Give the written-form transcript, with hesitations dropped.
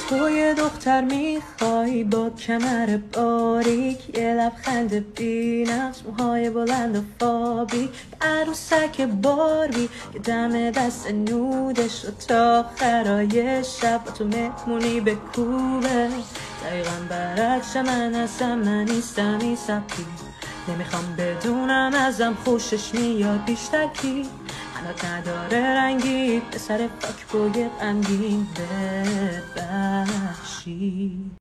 تو یه دختر میخوای با کمر باریک، یه لبخند بی‌نقص، موهای بلند و فابی، عروسک باربی که دم دست نودش رو تا آخرای شب با تو مهمونی بکوبه. دقیقا برعکس من هستم، من نیستم این سبکی. نمیخوام بدونم ازم خوشش میاد بیشتر کی. حالات نداره رنگی، پسر پاک بوی غمگین ببخشی.